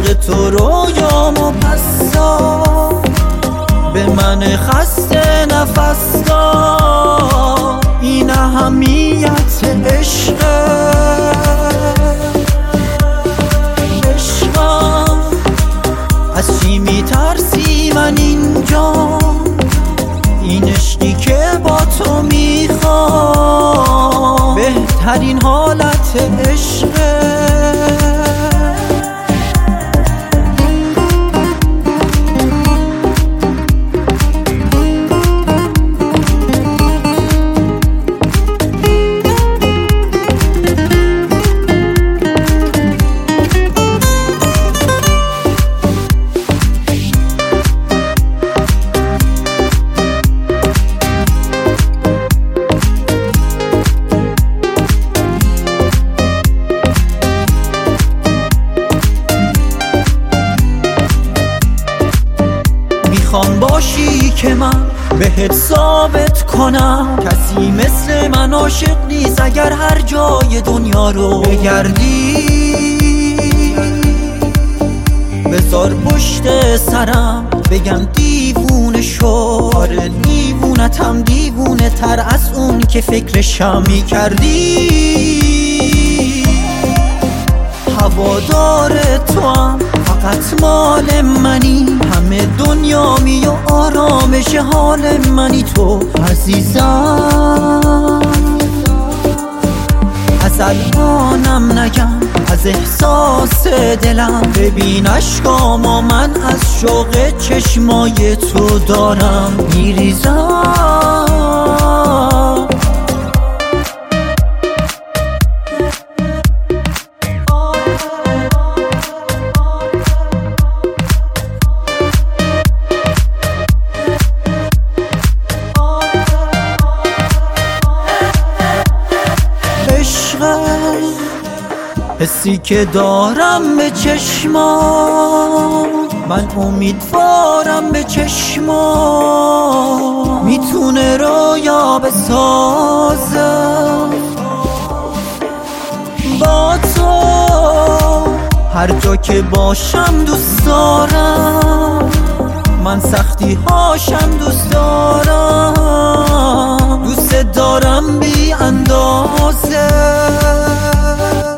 عشق تو رویامو پس داد، به من خسته نفس داد. این اهمیت عشقم، از چی میترسی من اینجا؟ این عشقی که با تو میخوام بهترین حالت عشقه. میخوام باشی که من بهت ثابت کنم کسی مثل من عاشق نیست. اگر هر جای دنیا رو بگردی بذار پشت سرم بگم دیوونه شو. آره دیوونتم، دیوونه تر از اون که فکرشم میکردی. هوادار تو هم فقط مال منی، همه دنیا می و آرامش حال منی تو عزیزم. از الانم نگم از احساس دلم، ببین اشکامو من از شوق چشمای تو دارم میریزم. حسی که دارم به چشمام، من امیدوارم به چشمام میتونه رویا بسازم. با تو هر جا که باشم دوست دارم، من سختی هاشم دوست دارم، دوست دارم بی اندازه.